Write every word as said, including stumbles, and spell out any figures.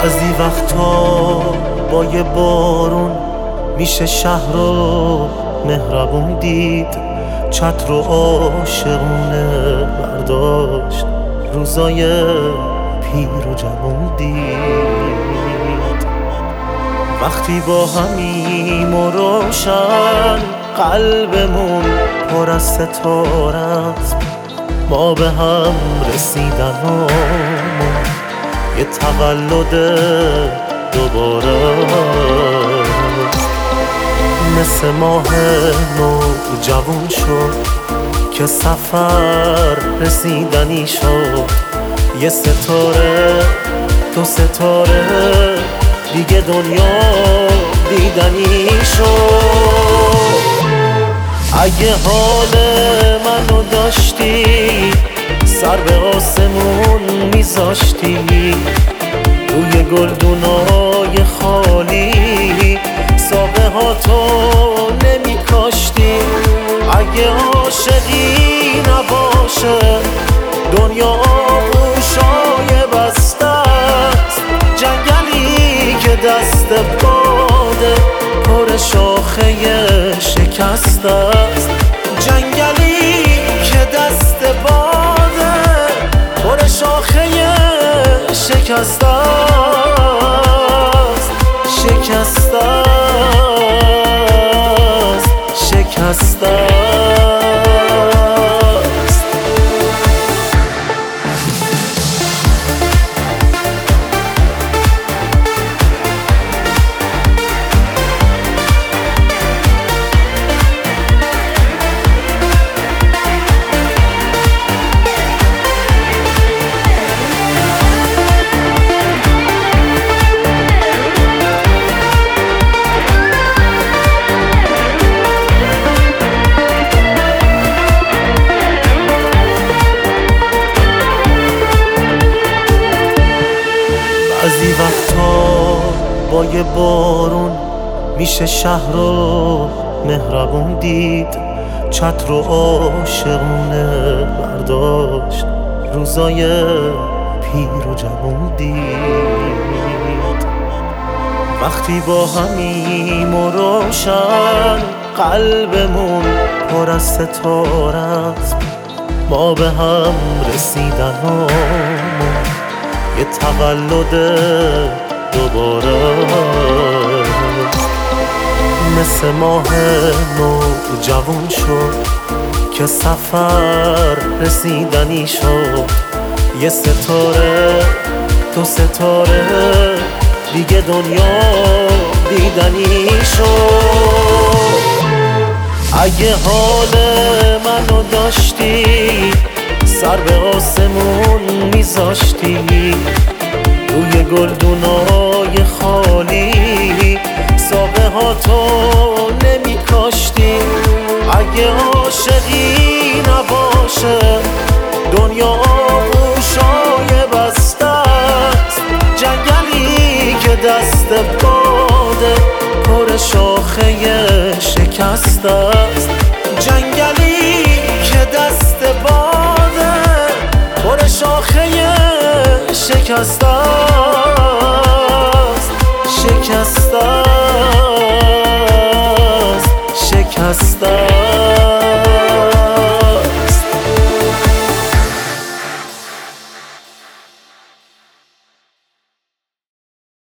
بعضی وقتا با یه بارون میشه شهر رو مهربون دید، چتر و عاشقونه برداشت، روزای پیر و جوون دید. وقتی با همیم و روشن قلبمون پر از ستاره است، ما به هم رسیدنمون یه تولد دوباره است. مثل ماه نو جوون شد که سفر رسیدنی شد، یه ستاره دو ستاره دیگه دنیا دیدنی شد. اگه حال منو داشتی سر به آسمون میذاشتی، روی گلدونای خالی ساقه ها تو نمی کاشتی. اگه عاشقی نباشه دنیا آغوشای بسته است، جنگلی که دست باده پر شاخه شکسته است، جنگلی که دست باده پر شاخه شکسته است، شکسته است، شکسته است. بعضی وقتا با یه بارون میشه شهر رو مهربون دید، چتر و عاشقونه برداشت، روزای پیر و جوون دید. وقتی با همیم و روشن قلبمون پر از ستاره است، ما به هم رسیدنمون یه تولد دوباره است. مثل ماه نو جوون شد که سفر رسیدنی شد، یه ستاره دو ستاره دیگه دنیا دیدنی شد. اگه حال منو داشتی سر به آسمون میذاشتی، روی گلدونای خالی ساقه ها تو نمی کاشتی. اگه عاشقی نباشه دنیا آغوشای بسته است، جنگلی که دست باده پر شاخه شکسته است، جنگلی که دست باده پر شاخه شکسته است.